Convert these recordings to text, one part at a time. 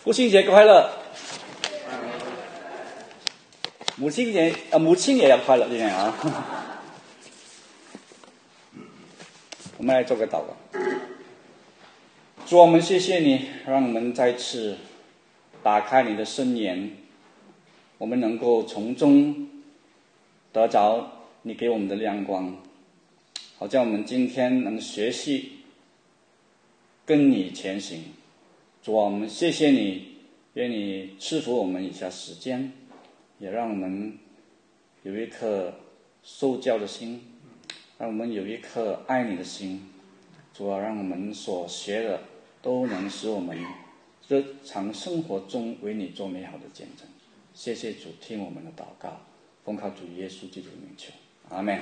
父亲节快乐！母亲也要快乐今天啊！我们来做个祷告。主，我们谢谢你，让我们再次打开你的圣言，我们能够从中得着你给我们的亮光，好叫我们今天能学习跟你前行。主，我们谢谢你，愿你赐福我们以下时间，也让我们有一颗受教的心，让我们有一颗爱你的心。主啊，让我们所学的都能使我们日常生活中为你做美好的见证。谢谢主，听我们的祷告，奉靠主耶稣基督的名求，阿们。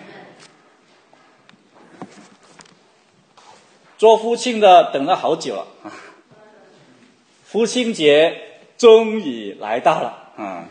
做父亲的等了好久了啊，父亲节终于来到了啊！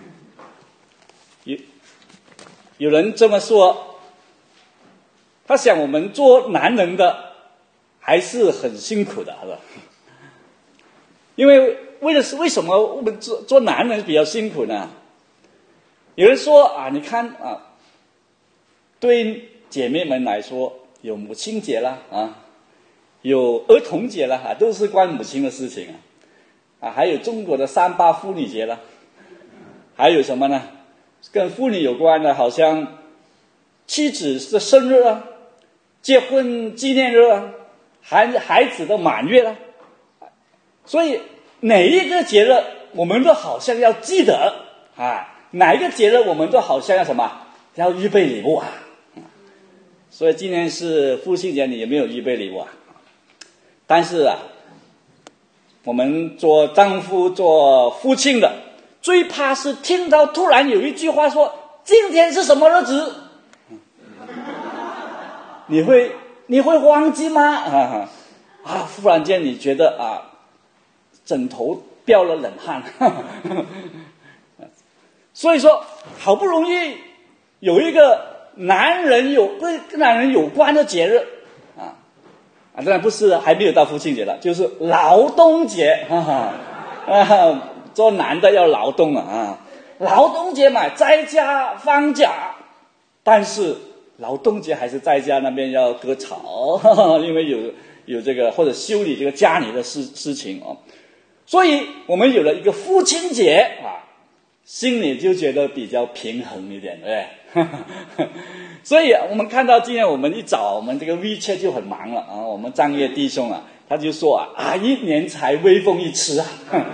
有人这么说，他想我们做男人的还是很辛苦的，是吧？因为为什么我们做男人比较辛苦呢？有人说啊，你看啊，对姐妹们来说，有母亲节啦啊，有儿童节啦啊，都是关母亲的事情啊，还有中国的3·8妇女节啦，还有什么呢？跟妇女有关的，好像妻子的生日啊，结婚纪念日啊，孩子的满月啦。所以哪一个节日我们都好像要记得啊，哪一个节日我们都好像要什么，要预备礼物啊。所以今天是父亲节，你有没有预备礼物啊？但是啊，我们做丈夫做父亲的最怕是听到突然有一句话说今天是什么日子，你会忘记吗？忽然间你觉得啊，枕头飙了冷汗。所以说好不容易有一个跟男人有关的节日当然不是还没有到父亲节了，就是劳动节做男的要劳动劳动节嘛，在家放假，但是劳动节还是在家那边要割草，因为有这个或者修理这个家里的事情所以我们有了一个父亲节心里就觉得比较平衡一点，对不对？所以我们看到今天我们一早我们这个 WeChat 就很忙了我们张业弟兄他就说一年才微风一次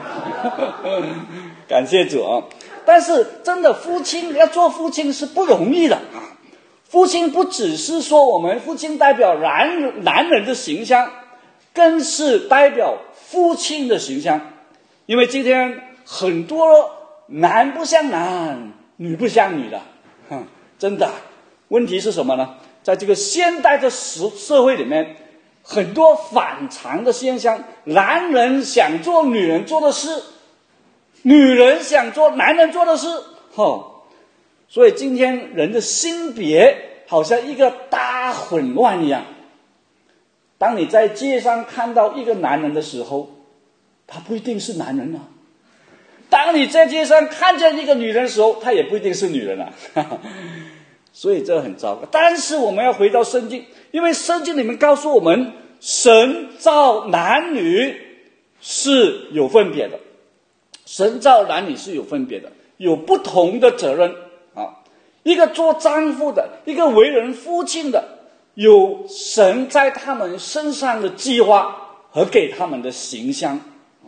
感谢主但是真的要做父亲是不容易的父亲不只是说我们父亲代表男人的形象，更是代表父亲的形象。因为今天很多男不像男，女不像女的真的。问题是什么呢？在这个现代的社会里面，很多反常的现象，男人想做女人做的事，女人想做男人做的事所以今天人的性别好像一个大混乱一样。当你在街上看到一个男人的时候，他不一定是男人当你在街上看见一个女人的时候，她也不一定是女人所以这很糟糕。但是我们要回到圣经，因为圣经里面告诉我们，神造男女是有分别的，神造男女是有分别的，有不同的责任一个做丈夫的，一个为人父亲的，有神在他们身上的计划和给他们的形象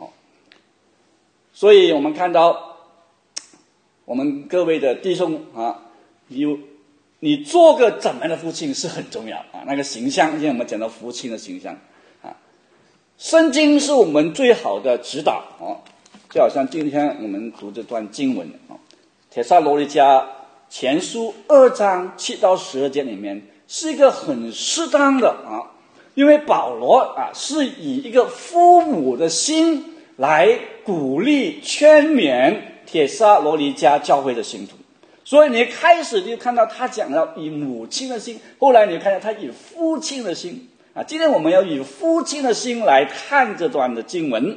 所以我们看到我们各位的弟兄你做个怎么样的父亲是很重要那个形象，今天我们讲到父亲的形象圣经是我们最好的指导就好像今天我们读这段经文帖撒罗尼迦前书2章7到12节里面是一个很适当的因为保罗是以一个父母的心来鼓励劝勉帖撒罗尼迦教会的信徒，所以你开始就看到他讲到以母亲的心，后来你看到他以父亲的心今天我们要以父亲的心来看这段的经文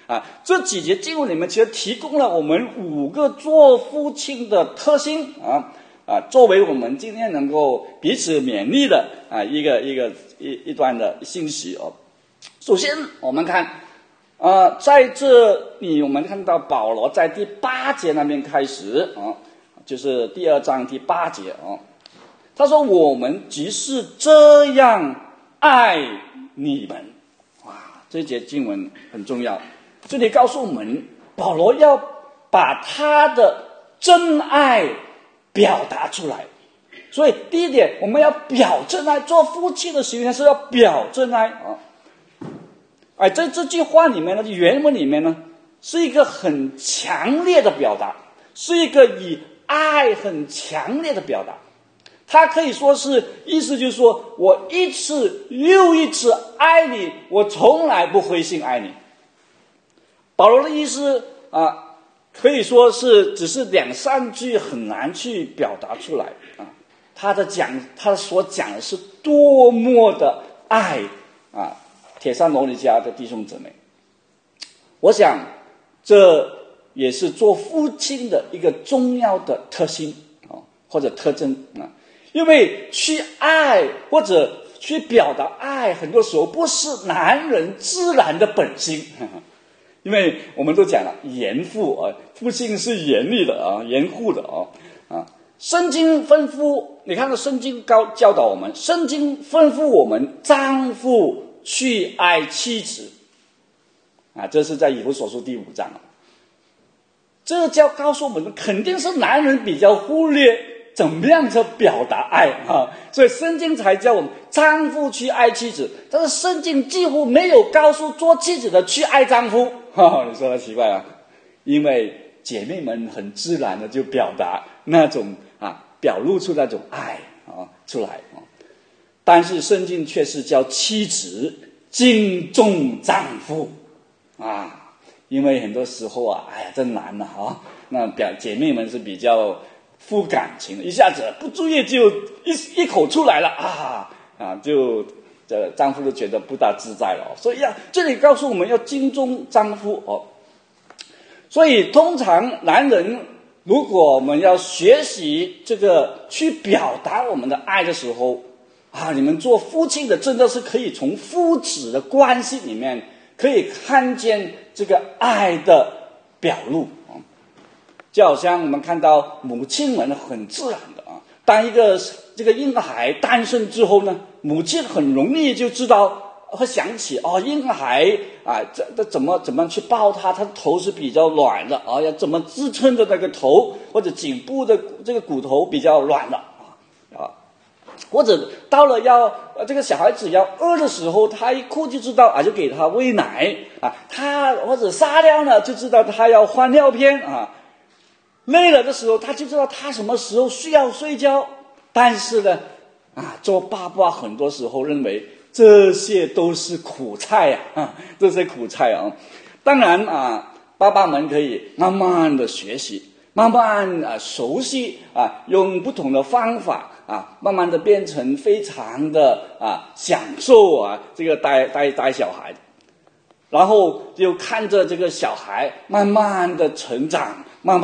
这几节经文里面其实提供了我们5个做父亲的特性作为我们今天能够彼此勉励的一段的信息哦。首先我们看在这里我们看到保罗在第8节那边开始就是第2章第8节他说我们即是这样爱你们。这节经文很重要，这里告诉我们保罗要把他的真爱表达出来。所以第一点，我们要表真爱，做父亲的行为是要表真爱在这句话里面呢，原文里面呢是一个很强烈的表达，是一个以爱很强烈的表达。他可以说是意思就是说，我一次又一次爱你，我从来不灰心爱你。保罗的意思可以说是只是2-3句很难去表达出来他所讲的是多么的爱帖撒罗尼迦的弟兄姊妹。我想这也是做父亲的一个重要的特性或者特征因为去爱或者去表达爱，很多时候不是男人自然的本性因为我们都讲了严父父亲是严厉的严护的圣经吩咐，你看到圣经教导我们，圣经吩咐我们丈夫去爱妻子这是在以弗所书第5章这告诉我们肯定是男人比较忽略怎么样去表达爱所以圣经才叫我们丈夫去爱妻子，但是圣经几乎没有告诉做妻子的去爱丈夫你说奇怪因为姐妹们很自然的就表达那种表露出那种爱出来但是圣经却是叫妻子敬重丈夫因为很多时候真难那姐妹们是比较负感情的，一下子不注意就一口出来了就丈夫都觉得不大自在了所以这里告诉我们要敬重丈夫所以通常男人如果我们要学习这个去表达我们的爱的时候你们做父亲的真的是可以从父子的关系里面可以看见这个爱的表露就好像我们看到母亲们很自然的当这个婴孩诞生之后呢，母亲很容易就知道会想起婴孩这怎么去抱他，他的头是比较软的要怎么支撑着那个头，或者颈部的这个骨头比较软的或者到了这个小孩子要饿的时候，他一哭就知道就给他喂奶他或者撒尿呢就知道他要换尿片累了的时候他就知道他什么时候需要睡觉。但是呢做爸爸很多时候认为这些都是苦菜这些苦菜当然爸爸们可以慢慢的学习，慢慢熟悉用不同的方法慢慢的变成非常的享受这个带小孩，然后就看着这个小孩慢慢的成长，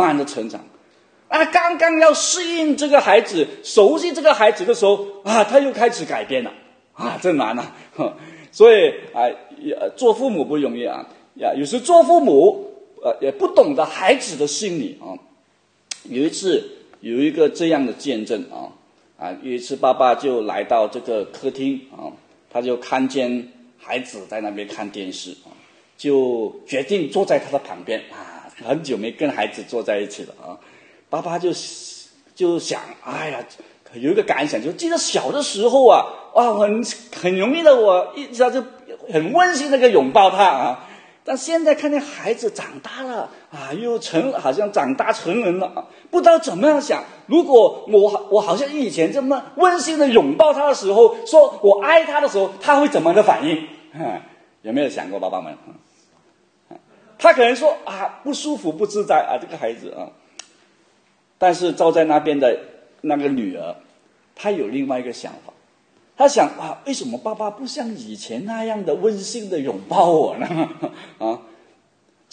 刚刚要适应这个孩子，熟悉这个孩子的时候他又开始改变了真难所以做父母不容易有时做父母也不懂得孩子的心理有一次有一个这样的见证有一次爸爸就来到这个客厅他就看见孩子在那边看电视就决定坐在他的旁边很久没跟孩子坐在一起了爸爸就想有一个感想，就记得小的时候很容易的我一下就很温馨的拥抱他但现在看见孩子长大了又好像长大成人了不知道怎么样想，如果我好像以前这么温馨的拥抱他的时候，说我爱他的时候，他会怎么的反应有没有想过爸爸们他可能说不舒服不自在这个孩子但是照在那边的那个女儿，她有另外一个想法，她想为什么爸爸不像以前那样的温馨的拥抱我呢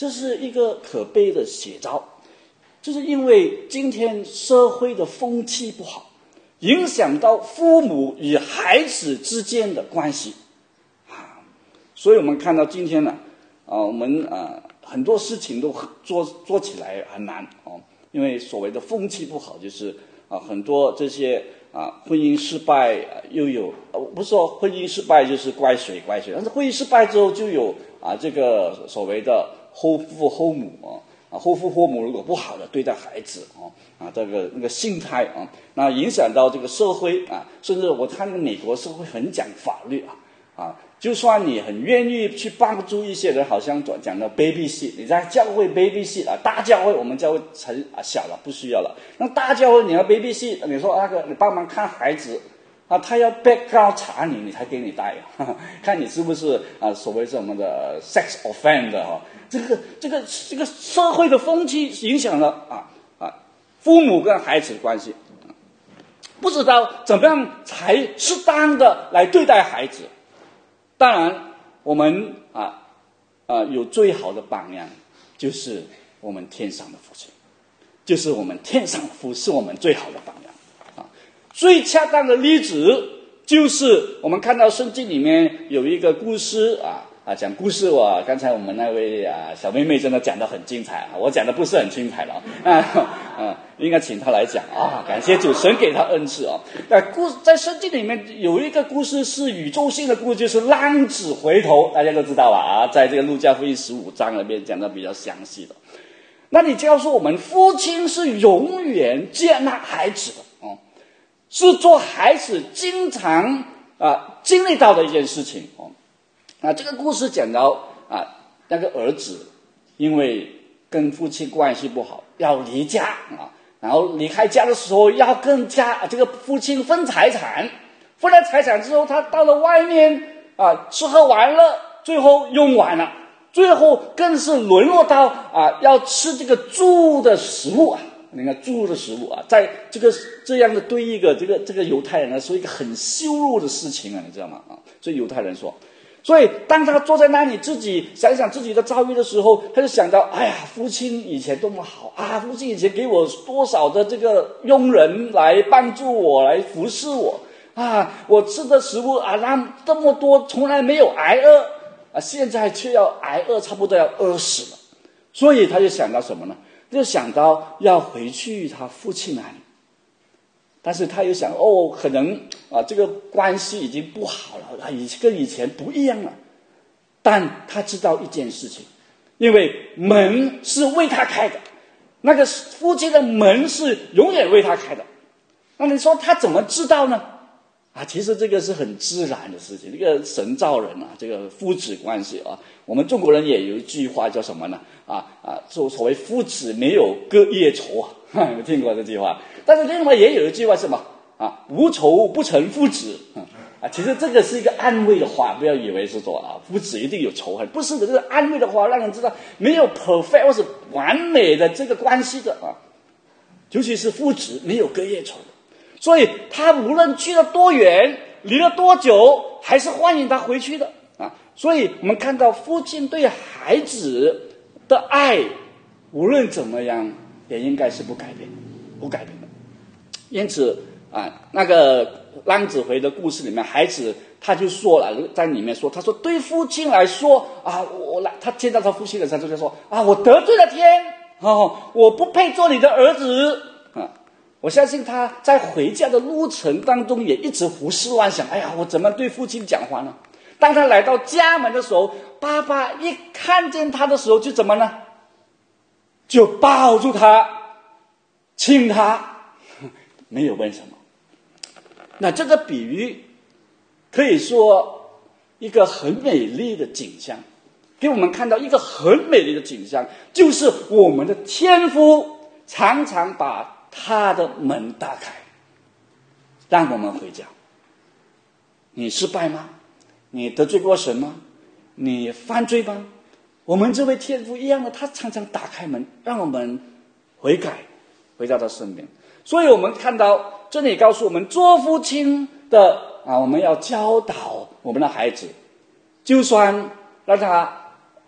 这是一个可悲的写照，就是因为今天社会的风气不好，影响到父母与孩子之间的关系所以我们看到今天呢，我们很多事情都做起来很难因为所谓的风气不好，就是很多这些婚姻失败又有不是说婚姻失败就是怪谁，但是婚姻失败之后就有这个所谓的后父后母后父后母如果不好的对待孩子这个那个心态那影响到这个社会甚至我看那个美国社会很讲法律就算你很愿意去帮助一些人，好像讲的 baby sit， 你在教会 baby sit 大教会我们教会很小了，不需要了。那大教会你要 baby sit， 你说那个你帮忙看孩子他要 background 查你才给你带看你是不是所谓什么的 sex offender 这个社会的风气影响了父母跟孩子的关系，不知道怎么样才适当的来对待孩子。当然我们有最好的榜样，就是我们天上的父亲，就是我们天上的父是我们最好的榜样最恰当的例子就是我们看到圣经里面有一个故事讲故事刚才我们那位小妹妹真的讲得很精彩我讲的不是很精彩了应该请她来讲感谢主神给她恩赐在圣经里面有一个故事是宇宙性的故事，就是浪子回头，大家都知道吧在这个路加福音15章里面讲的比较详细的。那你告诉我们，父亲是永远接纳孩子的是做孩子经常经历到的一件事情这个故事讲到那个儿子因为跟父亲关系不好要离家然后离开家的时候要跟这个父亲分财产之后，他到了外面吃喝玩乐，最后用完了，最后更是沦落到要吃这个猪的食物你看猪的食物在这样的对一个这个犹太人来说一个很羞辱的事情你知道吗所以犹太人说，所以当他坐在那里自己想想自己的遭遇的时候，他就想到哎呀，父亲以前多么好父亲以前给我多少的这个佣人来帮助我来服侍我我吃的食物让这么多从来没有挨饿现在却要挨饿，差不多要饿死了。所以他就想到什么呢？就想到要回去他父亲那里，但是他又想可能这个关系已经不好了跟以前不一样了。但他知道一件事情，因为门是为他开的，那个父亲的门是永远为他开的。那你说他怎么知道呢？其实这个是很自然的事情，这个神造人这个父子关系我们中国人也有一句话叫什么呢？所谓父子没有隔夜仇有听过这句话？但是另外也有一句话是什么无仇不成父子其实这个是一个安慰的话，不要以为是说父子一定有仇恨，不是的，这个安慰的话让人知道没有 perfect 或是完美的这个关系的尤其是父子没有隔夜仇。所以他无论去了多远，离了多久，还是欢迎他回去的所以我们看到父亲对孩子的爱，无论怎么样，也应该是不改变的。因此那个浪子回的故事里面，孩子他就说了，在里面说，他说对父亲来说他见到他父亲的时候就说我得罪了天我不配做你的儿子我相信他在回家的路程当中也一直胡思乱想，哎呀，我怎么对父亲讲话呢？当他来到家门的时候，爸爸一看见他的时候就怎么呢？就抱住他，亲他，没有问什么。那这个比喻可以说一个很美丽的景象，给我们看到一个很美丽的景象，就是我们的天父常常把他的门打开，让我们回家。你失败吗？你得罪过神吗？你犯罪吗？我们这位天父一样的，他常常打开门，让我们悔改，回到他身边。所以我们看到这里告诉我们，做父亲的我们要教导我们的孩子，就算让他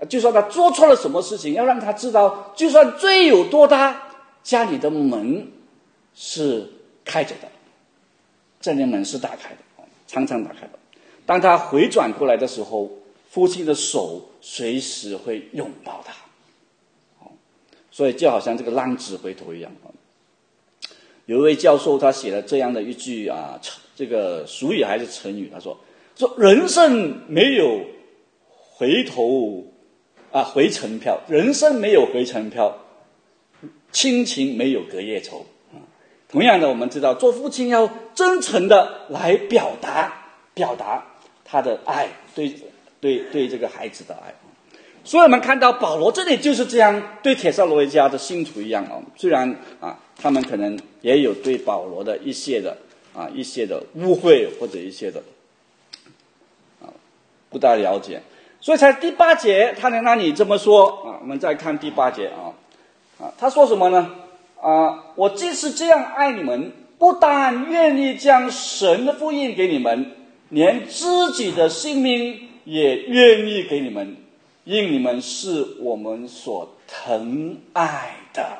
就算他做错了什么事情，要让他知道，就算罪有多大，家里的门是开着的，这里的门是打开的，常常打开的。当他回转过来的时候，父亲的手随时会拥抱他。所以就好像这个浪子回头一样。有一位教授他写了这样的一句这个俗语还是成语，他说人生没有回程票，人生没有回程票，亲情没有隔夜仇。同样的，我们知道做父亲要真诚的来表达他的爱，对这个孩子的爱。所以我们看到保罗这里就是这样对帖撒罗尼迦的信徒一样虽然他们可能也有对保罗的一些的误会或者一些的不大了解，所以在第8节他能让你这么说我们再看第8节他说什么呢？我即使这样爱你们，不但愿意将神的福音给你们，连自己的性命也愿意给你们，因你们是我们所疼爱的。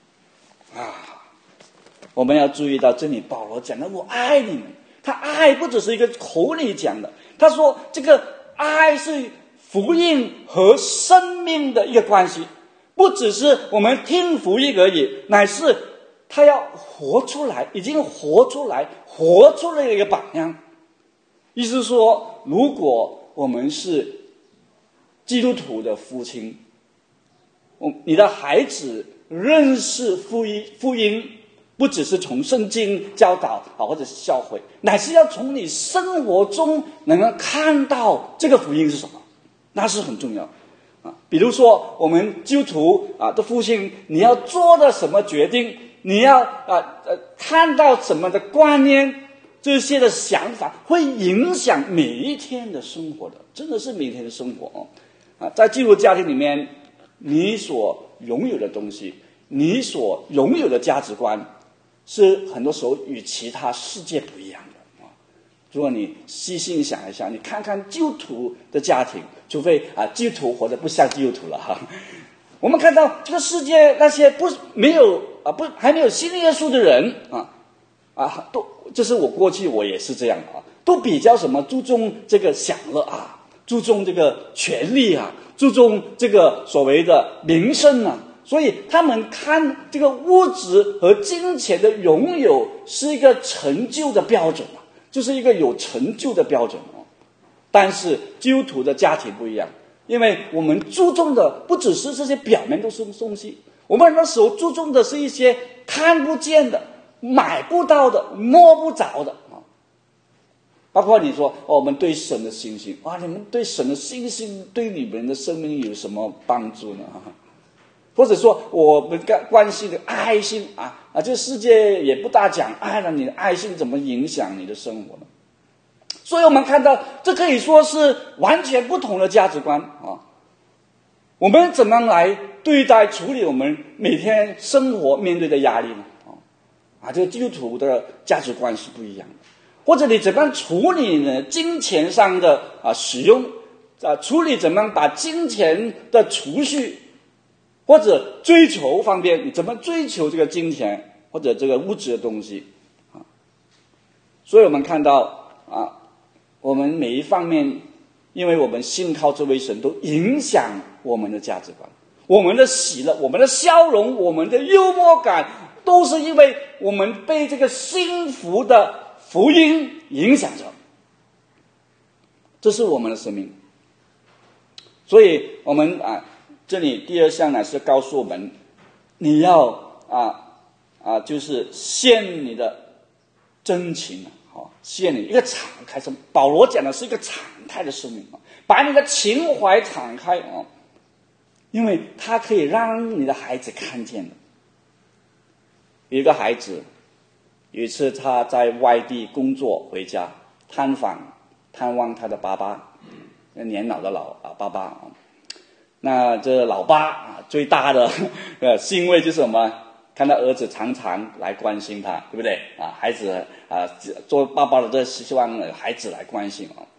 我们要注意到这里保罗讲的我爱你们，他爱不只是一个口里讲的，他说这个爱是福音和生命的一个关系，不只是我们听福音而已，乃是他要活出来，已经活出来一个榜样。意思说，如果我们是基督徒的父亲，你的孩子认识福音不只是从圣经教导或者是教诲，乃是要从你生活中能够看到这个福音是什么，那是很重要比如说我们基督徒的父亲，你要做的什么决定，你要看到什么的观念，这些的想法会影响每一天的生活的，真的是每一天的生活在基督家庭里面，你所拥有的东西，你所拥有的价值观，是很多时候与其他世界不一样的如果你细心想一想，你看看基督徒的家庭，除非基督徒活得不像基督徒了我们看到这个世界那些还没有信耶稣的人都，这是我过去我也是这样都比较什么注重这个享乐注重这个权利注重这个所谓的名声所以他们看这个物质和金钱的拥有是一个成就的标准就是一个有成就的标准但是基督徒的家庭不一样，因为我们注重的不只是这些表面的东西，我们很多时候注重的是一些看不见的、买不到的、摸不着的包括你说我们对神的信心你们对神的信心对你们的生命有什么帮助呢？或者说我们关系的爱心这世界也不大讲爱了，你的爱心怎么影响你的生活呢？所以我们看到这可以说是完全不同的价值观我们怎么来对待处理我们每天生活面对的压力呢？这个基督徒的价值观是不一样的。或者你怎么样处理呢金钱上的使用处理怎么样把金钱的储蓄或者追求方面，你怎么追求这个金钱或者这个物质的东西所以我们看到我们每一方面，因为我们信靠这位神，都影响我们的价值观，我们的喜乐，我们的笑容，我们的幽默感，都是因为我们被这个幸福的福音影响着，这是我们的生命。所以我们这里第2项乃是告诉我们，你要就是献你的真情献你一个敞开生命。保罗讲的是一个敞开的生命把你的情怀敞开因为它可以让你的孩子看见的。有一个孩子，有一次他在外地工作回家，探望他的爸爸，年老的爸爸那这老爸最大的欣慰就是什么？看到儿子常常来关心他，对不对孩子做爸爸的都希望孩子来关心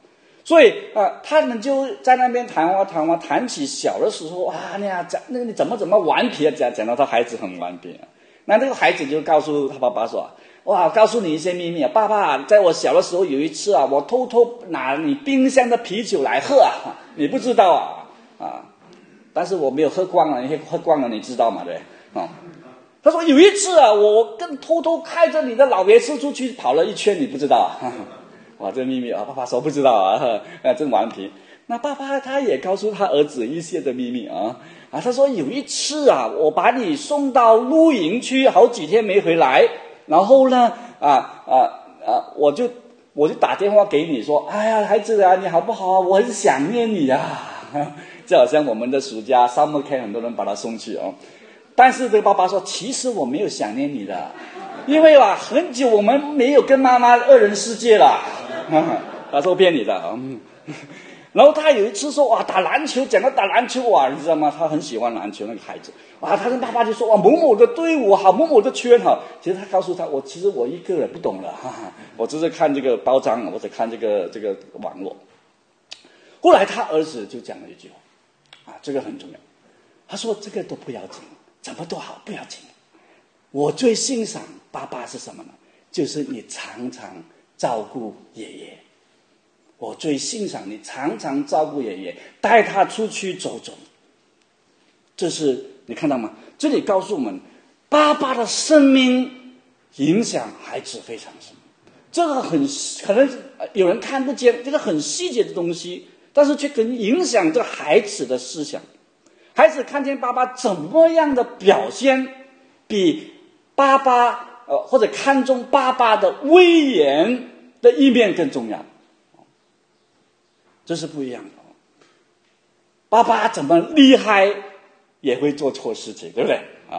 所以他们就在那边谈起小的时候啊，你怎么顽皮啊，讲到他孩子很顽皮啊。那这个孩子就告诉他爸爸说，哇，告诉你一些秘密啊，爸爸，在我小的时候有一次啊，我偷偷拿你冰箱的啤酒来喝啊，你不知道啊，但是我没有喝光了，你喝光了你知道吗？对啊。他说有一次啊，我跟偷偷开着你的老爷车出去跑了一圈，你不知道啊？哇，这秘密啊，爸爸说不知道啊，真顽皮。那爸爸他也告诉他儿子一些的秘密啊，他说有一次啊，我把你送到露营区，好几天没回来，然后呢，我就打电话给你说，哎呀，孩子啊，你好不好啊？我很想念你啊，就好像我们的暑假 summer camp 很多人把他送去哦。但是这个爸爸说，其实我没有想念你的，因为很久我们没有跟妈妈二人世界了。他说骗你的。然后他有一次说，哇，打篮球，讲到打篮球，哇，你知道吗？他很喜欢篮球，那个孩子，哇，他跟爸爸就说，哇，某某的队伍好，某某的圈好。其实他告诉他，其实我一个人不懂了，我只是看这个包装，或者看这个网络。后来他儿子就讲了一句话，这个很重要。他说这个都不要紧，怎么都好，不要紧。我最欣赏爸爸是什么呢？就是你常常照顾爷爷。我最欣赏你常常照顾爷爷，带他出去走走。这是你看到吗？这里告诉我们，爸爸的生命影响孩子非常深。这个可能有人看不见，这个很细节的东西，但是却可能影响这个孩子的思想。孩子看见爸爸怎么样的表现，比爸爸或者看重爸爸的威严的一面更重要。这是不一样的。爸爸怎么厉害也会做错事情，对不对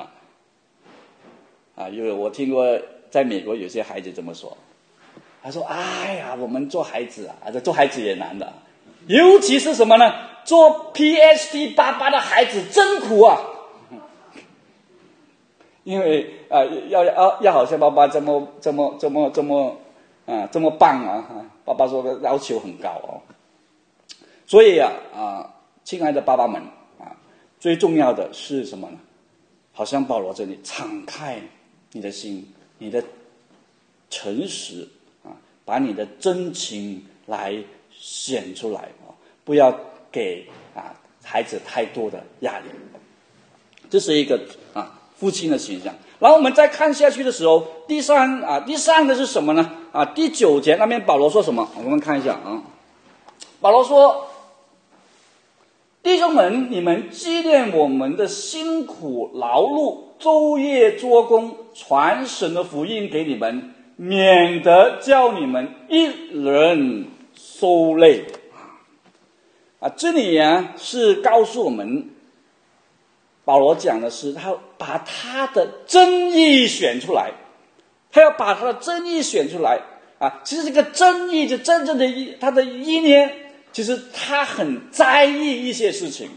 因为我听过在美国有些孩子这么说，他说，哎呀，我们做孩子做孩子也难的，尤其是什么呢？做 PhD 爸爸的孩子真苦啊，因为要好像爸爸这么棒爸爸说的要求很高所以亲爱的爸爸们最重要的是什么呢？好像保罗这里，敞开你的心，你的诚实把你的真情来显出来不要给孩子太多的压力。这是一个父亲的形象。然后我们再看下去的时候，第三个是什么呢？第9节那边保罗说什么？我们看一下保罗说，弟兄们，你们纪念我们的辛苦劳碌，昼夜做工，传神的福音给你们，免得叫你们一人受累。这里是告诉我们，保罗讲的是他把他的真意选出来，他要把他的真意选出来其实这个真意就真正的他的意念，其实他很在意一些事情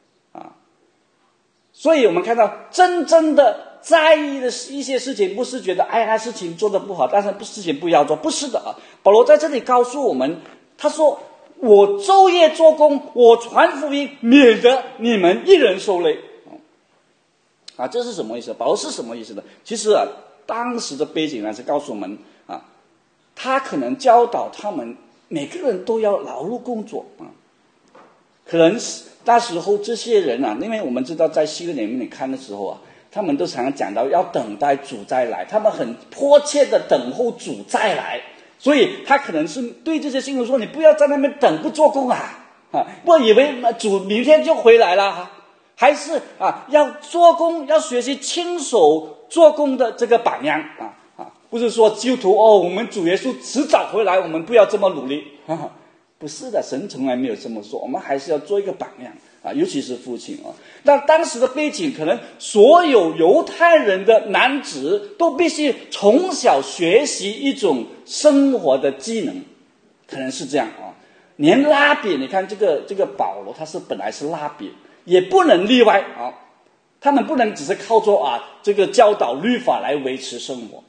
所以我们看到真正的在意的一些事情，不是觉得哎事情做得不好，但是事情不要做，不是的保罗在这里告诉我们，他说我昼夜做工，我传福音，免得你们一人受累这是什么意思？保罗是什么意思呢？其实当时的背景是告诉我们他可能教导他们每个人都要劳碌工作可能那时候这些人因为我们知道在希律里面你看的时候他们都常常讲到要等待主再来，他们很迫切的等候主再来，所以他可能是对这些信徒说，你不要在那边等不做工不以为主明天就回来了还是要做工，要学习亲手做工的这个榜样不是说基督徒我们主耶稣迟早回来，我们不要这么努力不是的，神从来没有这么说，我们还是要做一个榜样尤其是父亲那当时的背景，可能所有犹太人的男子都必须从小学习一种生活的技能，可能是这样连拉比，你看这个保罗他本来是拉比，也不能例外他们不能只是靠着这个教导律法来维持生活，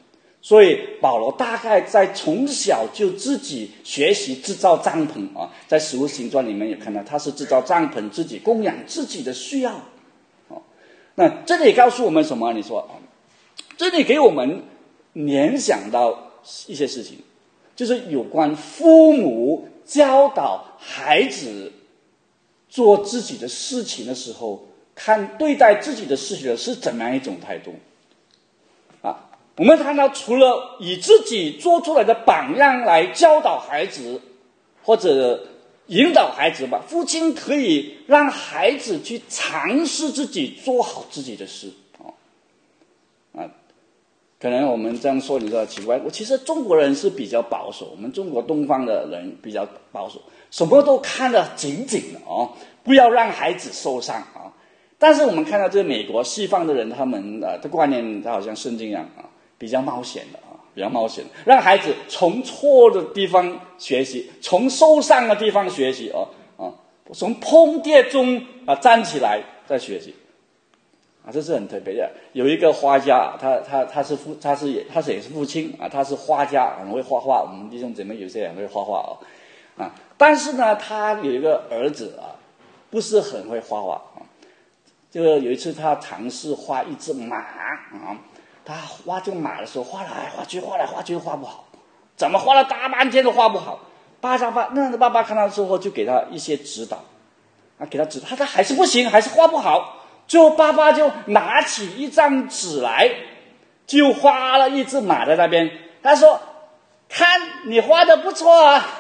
所以保罗大概在从小就自己学习制造帐篷啊，在使徒行传里面也看到他是制造帐篷，自己供养自己的需要。那这里告诉我们什么？你说，这里给我们联想到一些事情，就是有关父母教导孩子做自己的事情的时候，对待自己的事情是怎么样一种态度啊？我们看到，除了以自己做出来的榜样来教导孩子或者引导孩子吧，父亲可以让孩子去尝试自己做好自己的事可能我们这样说你说奇怪，其实中国人是比较保守，我们中国东方的人比较保守，什么都看得紧紧的不要让孩子受伤但是我们看到这个美国西方的人，他们的观念他好像圣经一样比较冒险的比较冒险，让孩子从错的地方学习，从受伤的地方学习从碰跌中站起来再学习这是很特别的。有一个画家他也是父亲他是画家，很会画画，我们弟兄姐妹有些人会画画但是呢他有一个儿子不是很会画画这个有一次他尝试画一只马他画这个马的时候画来画去都画不好，怎么画了大半天都画不好。爸爸看到之后就给他一些指导给他指导，他还是不行，还是画不好。最后爸爸就拿起一张纸来，就画了一只马在那边。他说：“看你画的不错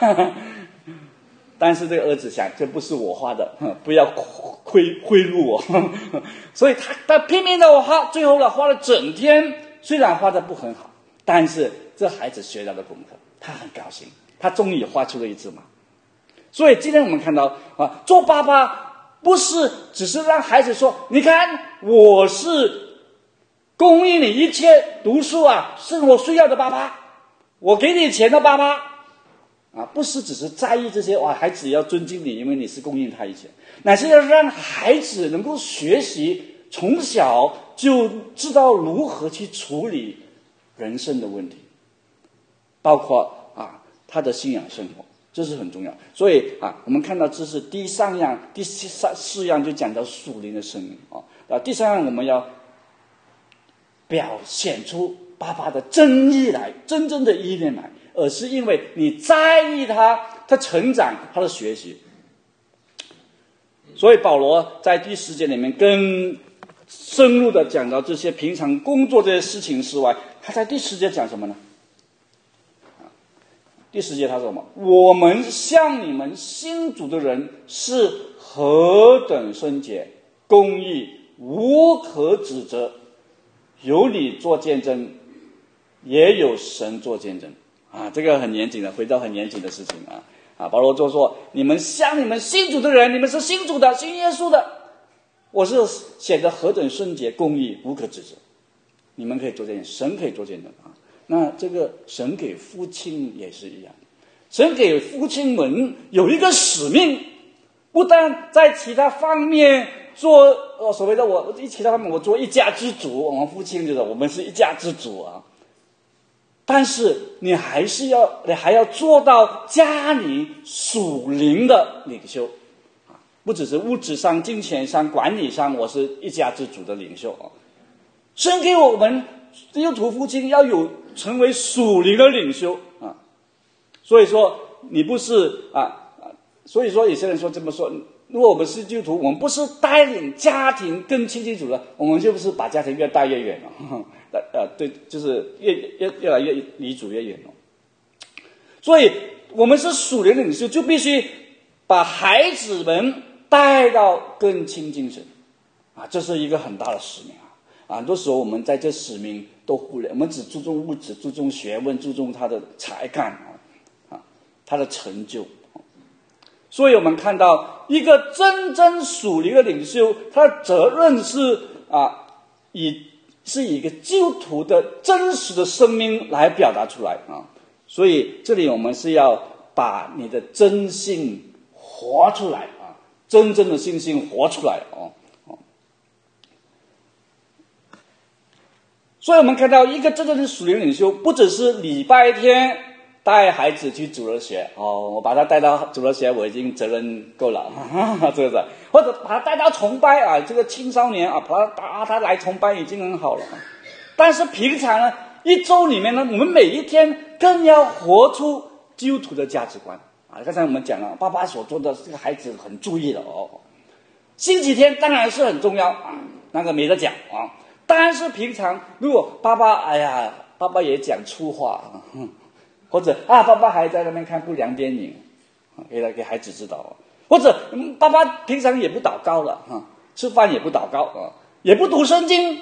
但是这个儿子想，这不是我画的，不要贿赂我所以他拼命的画，最后画了整天，虽然画的不很好，但是这孩子学到的功课，他很高兴，他终于画出了一只马。所以今天我们看到做爸爸不是只是让孩子说，你看我是供应你一切读书生活需要的爸爸，我给你钱的爸爸不是只是在意这些孩子要尊敬你，因为你是供应他一切，乃是要让孩子能够学习，从小就知道如何去处理人生的问题，包括他的信仰生活，这是很重要。所以我们看到这是第三样，第四样就讲到属灵的生命第三样我们要表现出爸爸的真意来，真正的意念来，而是因为你在意他成长，他的学习。所以保罗在第10节里面更深入的讲到这些平常工作这些事情之外，他在第10节讲什么呢？第10节他说什么？我们向你们信主的人是何等圣洁，公义，无可指责，有你做见证，也有神做见证这个很严谨的，回到很严谨的事情保罗就说，你们向你们信主的人，你们是信主的，信耶稣的，我是显得何等圣洁，公义，无可指责，你们可以做见证，神可以做见证那这个神给父亲也是一样，神给父亲们有一个使命，不但在其他方面做所谓的其他方面我做一家之主，我们父亲就是我们是一家之主但是你还要做到家里属灵的领袖不只是物质上、金钱上、管理上，我是一家之主的领袖神给我们基督徒父亲要成为属灵的领袖所以说你不是所以说有些人说这么说，如果我们是基督徒，我们不是带领家庭更亲近主的，我们就不是把家庭越带越远了对，就是越来越离主越远了。所以我们是属灵的领袖，就必须把孩子们带到更亲近神这是一个很大的使命很多时候我们在这使命都忽略，我们只注重物质，注重学问，注重他的才干他的成就。所以我们看到一个真正属灵的领袖，他的责任是以一个基督徒的真实的生命来表达出来所以这里我们是要把你的真信活出来真正的信心活出来所以我们看到一个真正的属灵领袖，不只是礼拜天带孩子去主日学我把他带到主日学，我已经责任够了，是不是？或者把他带到崇拜这个青少年把他来崇拜已经很好了。但是平常呢，一周里面呢，我们每一天更要活出基督徒的价值观刚才我们讲了，爸爸所做的这个孩子很注意了星期天当然是很重要那个没得讲但是平常如果爸爸也讲粗话或者爸爸还在那边看不良电影给孩子知道或者爸爸平常也不祷告了吃饭也不祷告也不读圣经。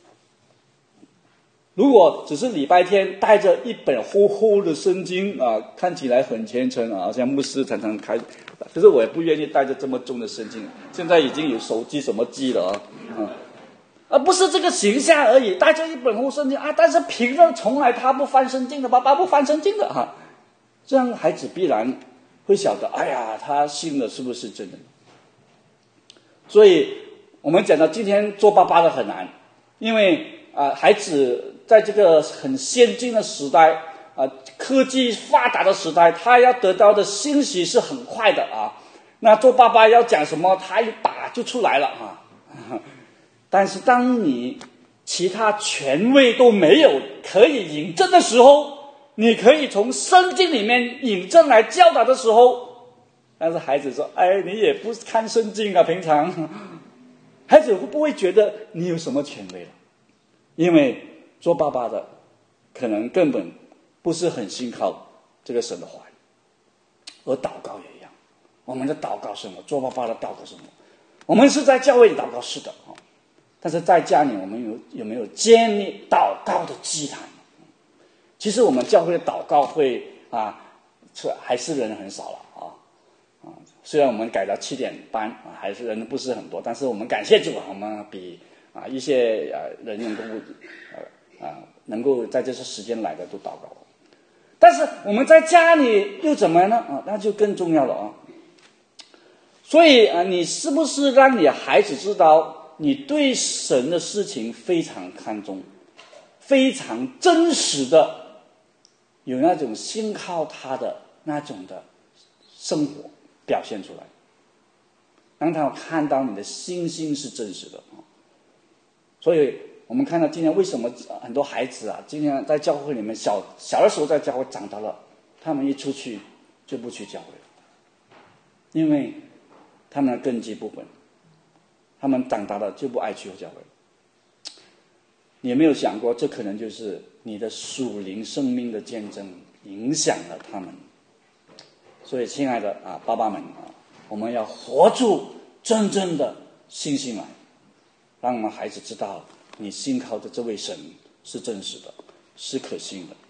如果只是礼拜天带着一本厚厚的圣经看起来很虔诚好像牧师常常开，可是我也不愿意带着这么重的圣经，现在已经有手机什么机了而不是这个形象而已，带着一本厚圣经但是平常从来他不翻圣经的，爸爸不翻圣经的这样孩子必然会晓得他信的是不是真的。所以我们讲到今天做爸爸的很难，因为孩子在这个很先进的时代科技发达的时代，他要得到的信息是很快的那做爸爸要讲什么，他一打就出来了但是当你其他权威都没有可以引证的时候，你可以从圣经里面引证来教导的时候，但是孩子说你也不看圣经平常孩子会不会觉得你有什么权威了？因为做爸爸的可能根本不是很信靠这个神的话语，而祷告也一样。我们的祷告是什么？做爸爸的祷告是什么？我们是在教会里祷告，是的但是在家里我们有没有建立祷告的祭坛？其实我们教会的祷告会还是人很少了虽然我们改到7点半还是人不是很多，但是我们感谢主我们比一些人能够在这些时间来的都祷告。但是我们在家里又怎么呢那就更重要了所以你是不是让你孩子知道你对神的事情非常看重，非常真实的有那种信靠他的那种的生活表现出来，让他看到你的信心是真实的所以我们看到今天为什么很多孩子今天在教会里面小的时候在教会长大了，他们一出去就不去教会了，因为他们的根基不稳，他们长大了就不爱去教会。你有没有想过，这可能就是你的属灵生命的见证影响了他们？所以亲爱的爸爸们我们要活出真正的信心来，让我们孩子知道你信靠的这位神是真实的，是可信的。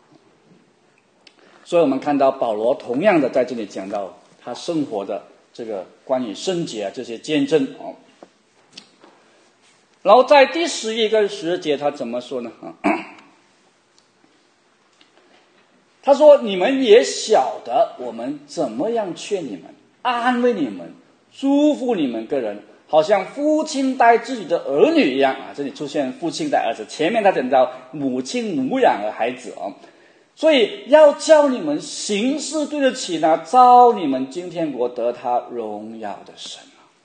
所以我们看到保罗同样的在这里讲到他生活的这个关于圣洁这些见证然后在第11跟12节他怎么说呢他说你们也晓得我们怎么样劝你们，安慰你们，祝福你们个人，好像父亲带自己的儿女一样这里出现父亲带儿子，前面他讲到母亲牧养的孩子所以要叫你们行事对得起那召你们今天国得他荣耀的神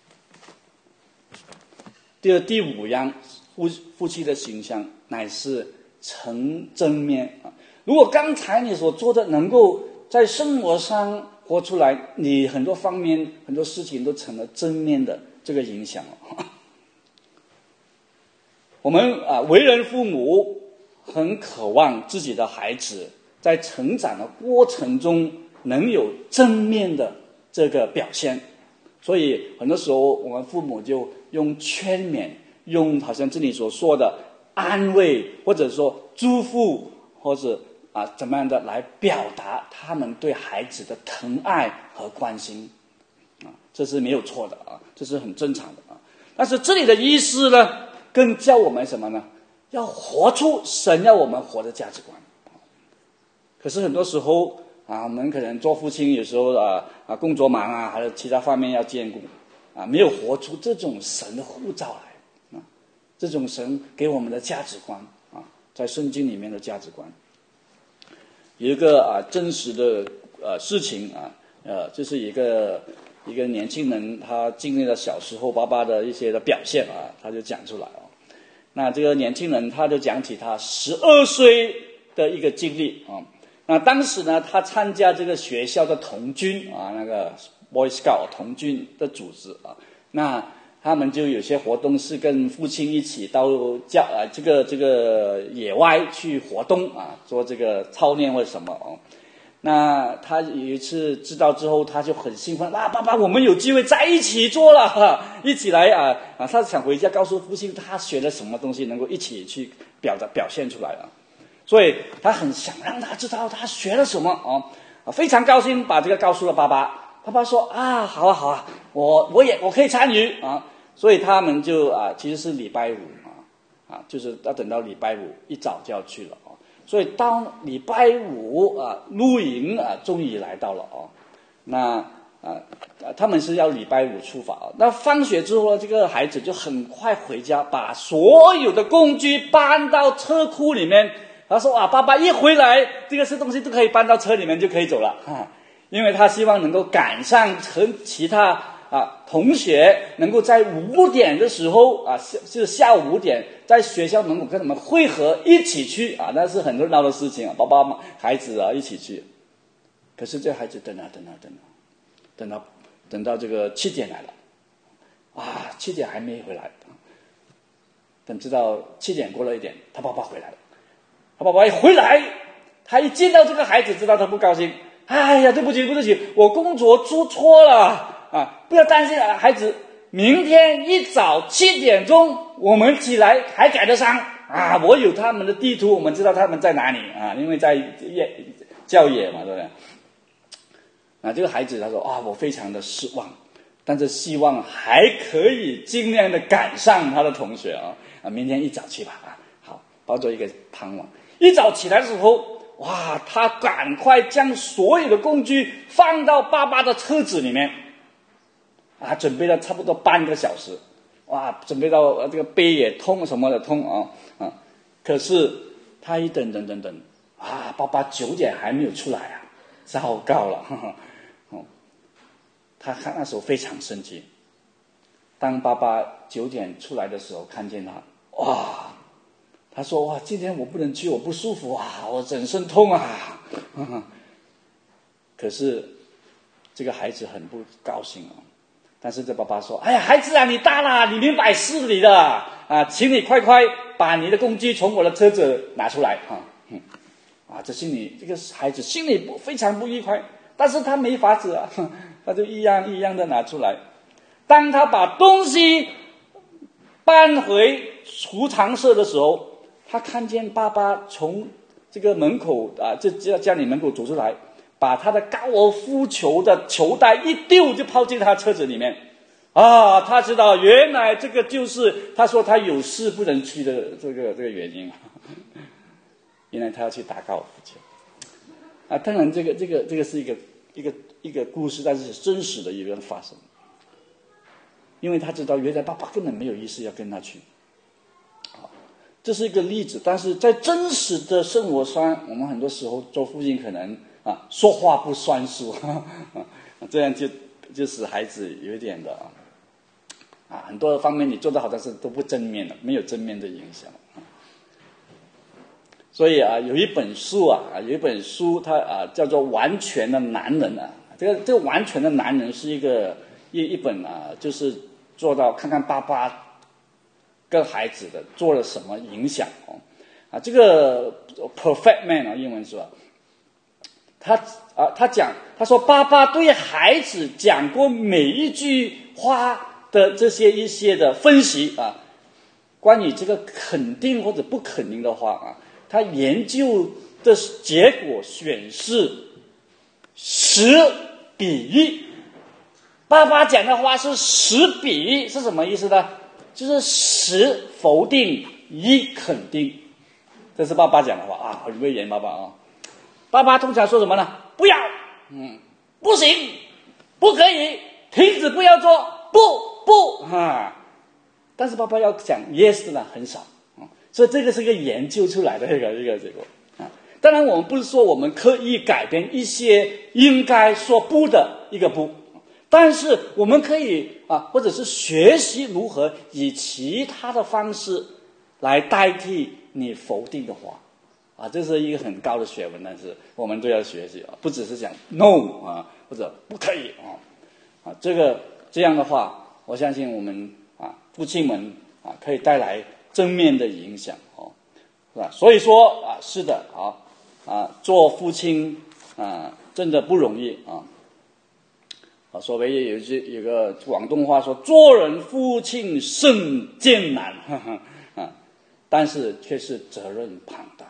第5样夫妻的形象乃是成真面如果刚才你所做的能够在生活上活出来，你很多方面很多事情都成了正面的这个影响我们为人父母很渴望自己的孩子在成长的过程中能有正面的这个表现，所以很多时候我们父母就用劝勉，用好像这里所说的安慰，或者说祝福，或者怎么样的来表达他们对孩子的疼爱和关心这是没有错的这是很正常的但是这里的意思呢，更叫我们什么呢？要活出神要我们活的价值观。可是很多时候我们可能做父亲有时候工作忙还有其他方面要兼顾没有活出这种神的呼召来这种神给我们的价值观在圣经里面的价值观。有一个真实的事情就是一个年轻人，他经历了小时候爸爸的一些的表现他就讲出来那这个年轻人他就讲起他12岁的一个经历那当时呢，他参加这个学校的童军那个 Boy Scout 童军的组织那他们就有些活动是跟父亲一起到这个野外去活动做这个操练或者什么那他有一次知道之后，他就很兴奋爸爸，我们有机会在一起做了一起来他想回家告诉父亲他学了什么东西，能够一起去表现出来所以他很想让他知道他学了什么非常高兴把这个告诉了爸爸。爸爸说好啊，我可以参与所以他们就其实是礼拜五就是要等到礼拜五一早就要去了所以当礼拜五露营终于来到了那他们是要礼拜五出发那放学之后呢，这个孩子就很快回家，把所有的工具搬到车库里面。他说爸爸一回来，这个东西都可以搬到车里面就可以走了因为他希望能够赶上和其他同学能够在5点的时候就是下午5点，在学校门口跟他们会合，一起去那是很热闹的事情爸爸妈孩子一起去。可是这孩子等到这个7点来了7点还没回来等直到7点过了1点，他爸爸回来了。他爸爸一回来，他一见到这个孩子，知道他不高兴。哎呀，对不起，我工作做错了不要担心孩子，明天一早7点钟我们起来还赶得上我有他们的地图，我们知道他们在哪里因为在郊野嘛，对不对这个孩子他说我非常的失望，但是希望还可以尽量的赶上他的同学明天一早去吧好，抱着一个盼望。一早起来的时候他赶快将所有的工具放到爸爸的车子里面准备了差不多半个小时准备到这个杯也通什么的通可是他一等爸爸9点还没有出来糟糕了他那时候非常生气。当爸爸9点出来的时候，看见他他说今天我不能去，我不舒服我整身痛可是这个孩子很不高兴但是这爸爸说孩子你大了，你明白事理的请你快把你的工具从我的车子拿出来这个孩子心里非常不愉快，但是他没法子他就一样的拿出来。当他把东西搬回储藏室的时候，他看见爸爸从这个门口家里门口走出来，把他的高尔夫球的球袋一丢，就抛进他车子里面他知道原来这个就是他说他有事不能去的这个原因原来他要去打高尔夫球当然这个是一个故事，但是真实的一个发生。因为他知道原来爸爸根本没有意思要跟他去这是一个例子。但是在真实的生活上，我们很多时候做父亲可能说话不算数这样就使孩子有一点的很多方面你做得好，但是都不正面的，没有正面的影响所以有一本书它叫做《完全的男人》这个完全的男人是一本就是做到看看爸爸跟孩子的做了什么影响这个 Perfect Man 英文说他说爸爸对孩子讲过每一句话的一些的分析关于这个肯定或者不肯定的话他研究的结果显示10:1。爸爸讲的话是10:1，是什么意思呢？就是10否定1肯定。这是爸爸讲的话很威严爸爸爸爸通常说什么呢？不要不行不可以停止不要做不但是爸爸要讲 yes 的呢很少所以这个是一个研究出来的一个结果啊。当然，我们不是说我们刻意改变一些应该说不的一个不，但是我们可以或者是学习如何以其他的方式来代替你否定的话这是一个很高的学问，但是我们都要学习不只是讲 no 或者不可以这样的话，我相信我们父亲们可以带来正面的影响是吧？所以说是的做父亲真的不容易所谓有个广东话说，做人父亲甚艰难但是却是责任庞大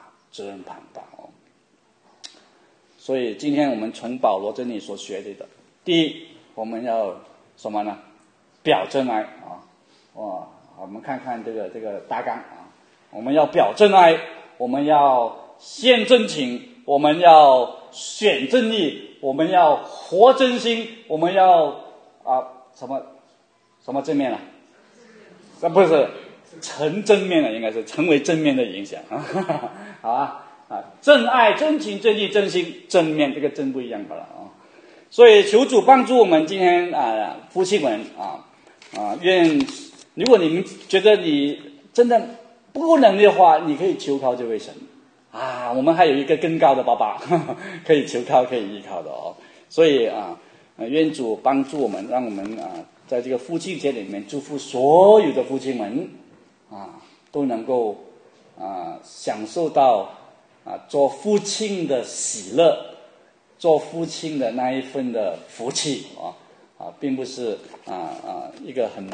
所以今天我们从保罗这里所学的，第一，我们要什么呢？表真爱我们看看这个大纲我们要表真爱，我们要献真情，我们要选正义，我们要活真心，我们要什么正面不是成正面了，应该是成为正面的影响好真爱、真情、真意、真心，正面这个真不一样的了所以求主帮助我们今天夫妻们愿如果你们觉得你真的不能的话，你可以求靠这位神我们还有一个更高的爸爸可以求靠可以依靠的所以愿主帮助我们，让我们在这个父亲节里面祝福所有的父亲们都能够享受到做父亲的喜乐，做父亲的那一份的福气并不是一个很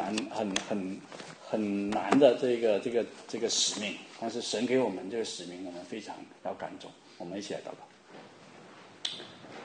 难的这个使命，但是神给我们这个使命，我们非常要感动。我们一起来祷告。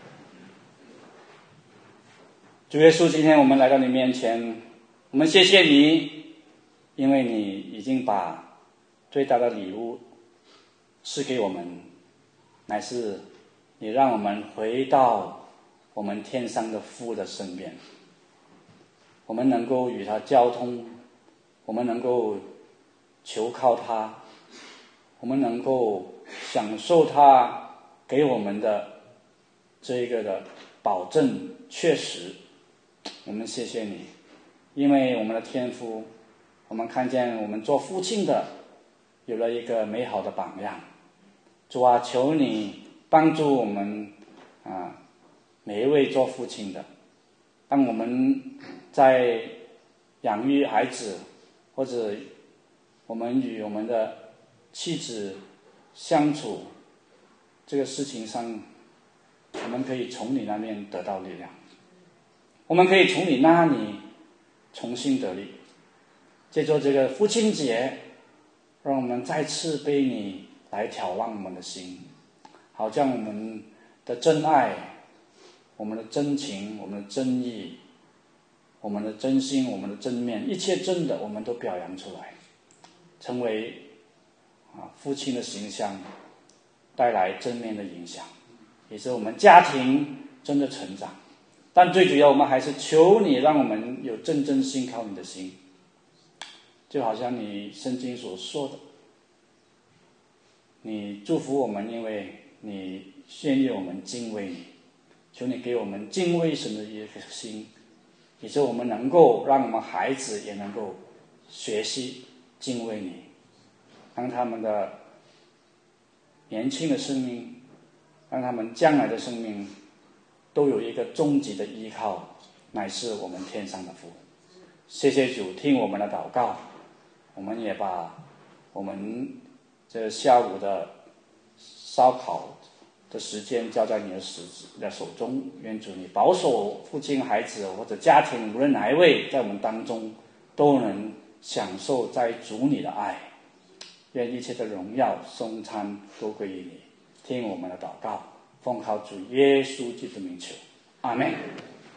主耶稣，今天我们来到你面前，我们谢谢你，因为你已经把最大的礼物赐给我们，乃是你让我们回到我们天上的父的身边，我们能够与他交通，我们能够求靠他，我们能够享受他给我们的这个的保证确实。我们谢谢你，因为我们的天父，我们看见我们做父亲的有了一个美好的榜样。主求你帮助我们每一位做父亲的，当我们在养育孩子，或者我们与我们的妻子相处这个事情上，我们可以从你那边得到力量，我们可以从你那里重新得力。借着这个父亲节，让我们再次被你来挑旺我们的心，好将我们的真爱、我们的真情、我们的真意、我们的真心、我们的真面，一切真的我们都表扬出来，成为父亲的形象，带来正面的影响，也是我们家庭真的成长。但最主要，我们还是求你让我们有真信靠你的心，就好像你圣经所说的，你祝福我们，因为你愿意我们敬畏你，求你给我们敬畏神的一个心，也是我们能够让我们孩子也能够学习敬畏你，让他们的年轻的生命，让他们将来的生命都有一个终极的依靠，乃是我们天上的父。谢谢主听我们的祷告，我们也把我们这下午的烧烤的时间交在你的手中，愿主你保守父亲、孩子或者家庭，无论哪一位在我们当中都能享受在主你的爱，愿一切的荣耀颂赞都归于你。听我们的祷告，奉靠主耶稣基督的名求，阿们。